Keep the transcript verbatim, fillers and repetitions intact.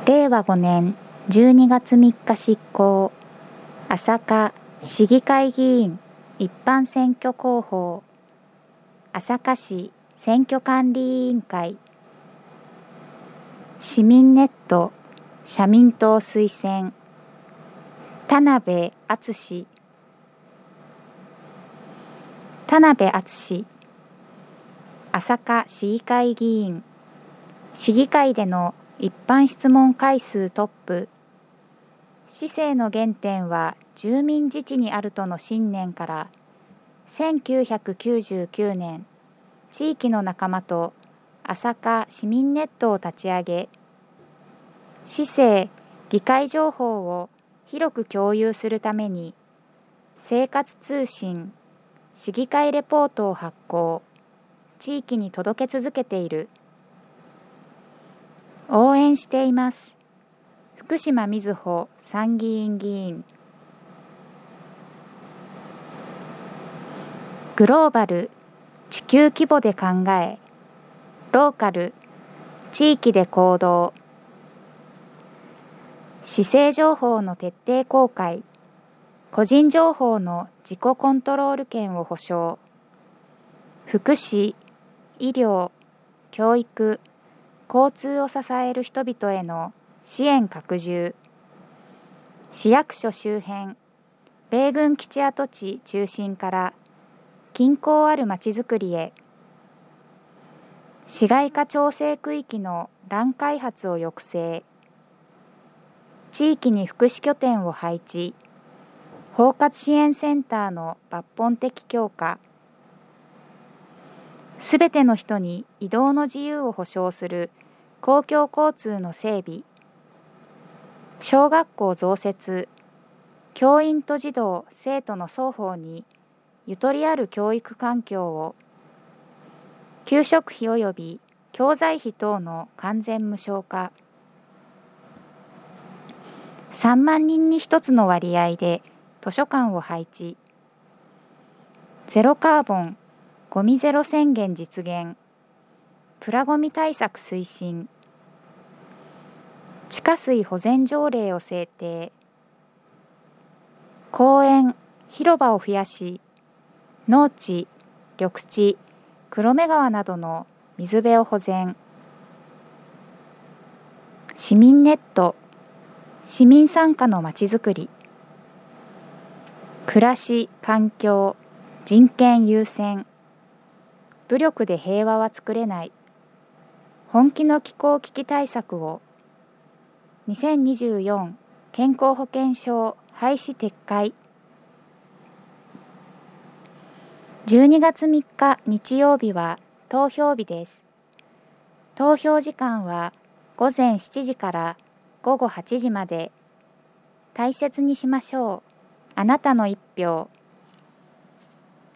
れいわごねんじゅうにがつみっか執行、朝霞市議会議員一般選挙広報、朝霞市選挙管理委員会、市民ネット社民党推薦、田辺敦田辺敦朝霞市議会議員、市議会での一般質問回数トップ、市政の原点は住民自治にあるとの信念から、せんきゅうひゃくきゅうじゅうきゅうねん、地域の仲間と朝霞市民ネットを立ち上げ、市政・議会情報を広く共有するために、生活通信、市議会レポートを発行、地域に届け続けている。応援しています。福島みずほ参議院議員。グローバル、地球規模で考え、ローカル、地域で行動。市政情報の徹底公開、個人情報の自己コントロール権を保障。福祉、医療、教育、交通を支える人々への支援拡充。市役所周辺、米軍基地跡地中心から近郊あるまちづくりへ。市街化調整区域の乱開発を抑制。地域に福祉拠点を配置。包括支援センターの抜本的強化。すべての人に移動の自由を保障する公共交通の整備。小学校増設。教員と児童・生徒の双方にゆとりある教育環境を。給食費及び教材費等の完全無償化。さんまんにんにひとつの割合で図書館を配置。ゼロカーボン、ゴミゼロ宣言実現。プラゴミ対策推進。地下水保全条例を制定。公園、広場を増やし、農地、緑地、黒目川などの水辺を保全。市民ネット、市民参加のまちづくり。暮らし、環境、人権優先。武力で平和は作れない。本気の気候危機対策を。にせんにじゅうよん健康保険証廃止撤回。じゅうにがつみっか日曜日は投票日です。投票時間はごぜんしちじからごごはちじまで。大切にしましょう。あなたの一票。